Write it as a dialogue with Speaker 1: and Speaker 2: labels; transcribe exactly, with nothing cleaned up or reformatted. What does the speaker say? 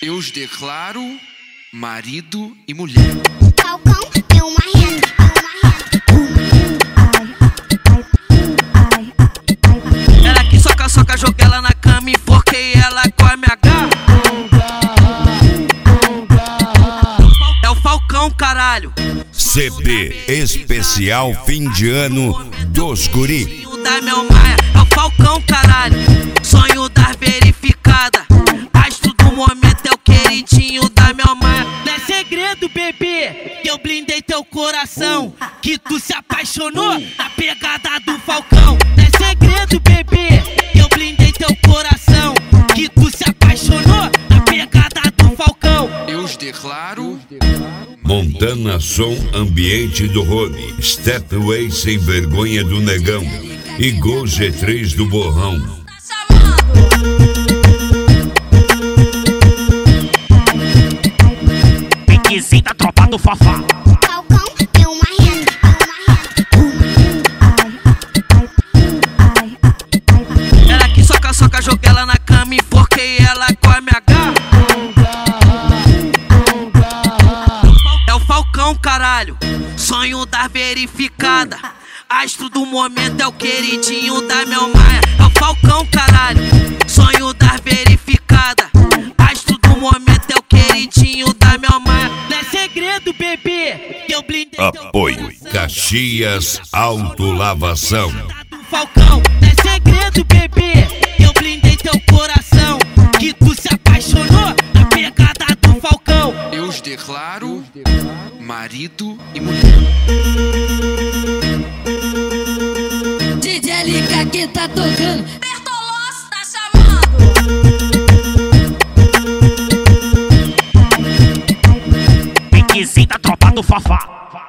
Speaker 1: Eu os declaro marido e mulher.
Speaker 2: Falcão deu uma reta,
Speaker 3: Ela que soca, soca, joguei ela na cama, enforquei ela com a minha garra. É o Falcão, caralho.
Speaker 4: C B Especial Fim de Ano dos Guri.
Speaker 3: Sonho da Mel Maia, é o Falcão, caralho. Sonho da verificada. Astro do momento é o queridinho da Mel Maia. Não é segredo, bebê, que eu blindei teu coração, que tu se apaixonou na pegada do Falcão. Não é segredo, bebê, que eu blindei teu coração, que tu se apaixonou na pegada do Falcão.
Speaker 1: Eu os declaro
Speaker 4: Montana Som Ambiente do Rony, Stepway Sem Vergonha do Negão e Gol G três do Borrão.
Speaker 3: Piquezinho da tropa do Fafá.
Speaker 2: Falcão deu uma reta,
Speaker 3: Ela que soca, soca, joguei ela na cama, enforquei ela com a minha garra. É o Falcão, caralho. Sonho da verificada. Astro do momento é o queridinho da Mel Maia. É o Falcão, caralho. Sonho da verificada. Astro do momento é o queridinho da Mel Maia. Não é segredo, bebê, que eu blindei teu
Speaker 4: Apoio
Speaker 3: coração.
Speaker 4: Caxias Autolavação.
Speaker 3: Do Falcão, não é segredo, bebê, que eu blindei teu coração, que tu se apaixonou na pegada do Falcão.
Speaker 1: Eu os declaro marido e mulher.
Speaker 5: D J Lica que tá tocando.
Speaker 2: Bertolossi tá chamando.
Speaker 3: Piquezinho da tropa do Fafá.